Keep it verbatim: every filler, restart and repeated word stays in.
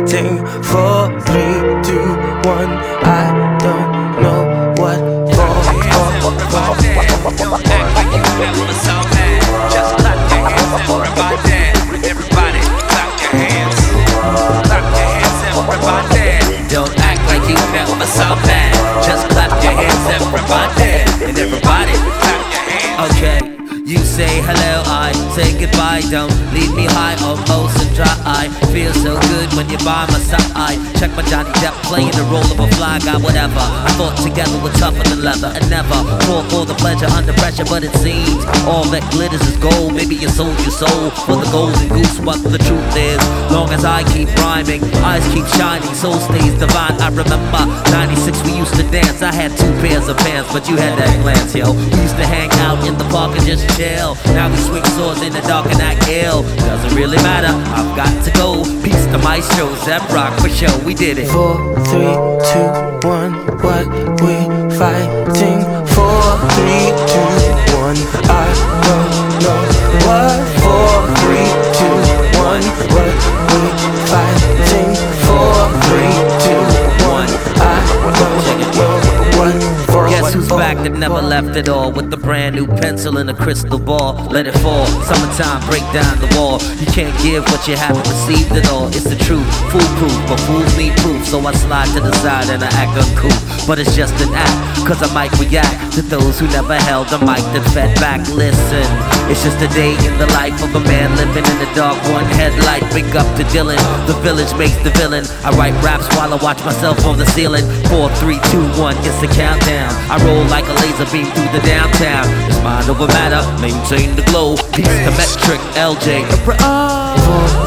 fighting. Four, three, two, one. I don't know what for. Don't act like you never saw that. Just clap your hands, everybody. Everybody, clap your hands. Clap your hands, everybody. Don't act like you never saw that. Just clap your hands, everybody. And everybody, clap your hands. Okay. You say hello, I say goodbye. Don't leave me high, almost and dry. I feel so good when you're by my side. I check my Johnny Depp playing the role of a fly guy. Whatever, I thought together we're tougher than leather. And never fall for the pleasure under pressure. But it seems all that glitters is gold. Maybe you sold your soul for the golden goose. But the truth is, long as I keep rhyming, eyes keep shining, soul stays divine. I remember ninety-six we used to dance. I had two pairs of pants, but you had that glance, yo. We used to hang out in the park and just chill. Now we swing swords in the dark and act ill. Doesn't really matter, I've got to go. Peace to Maestro, Zep Rock for show. We did it. Four, three, two, one. What we fighting? Four, three, two, one. I don't know what. Four, three, two, one. What we fighting? Four, three, two, one. I don't know what for. Guess who's back that never left at all? With the brand new pencil and a crystal ball. Let it fall, summertime, break down the wall. You can't give what you haven't received at all. It's the truth, foolproof, but fools need proof. So I slide to the side and I act uncouth. But it's just an act, cause I might react to those who never held a mic that fed back. Listen, it's just a day in the life of a man living in the dark, one headlight. Big up to Dylan, the village makes the villain. I write raps while I watch myself on the ceiling. Four, three, two, one, it's the countdown. I roll like a laser beam through the downtown. It's mind over matter, maintain the glow. Peace to Metric, L J. Four,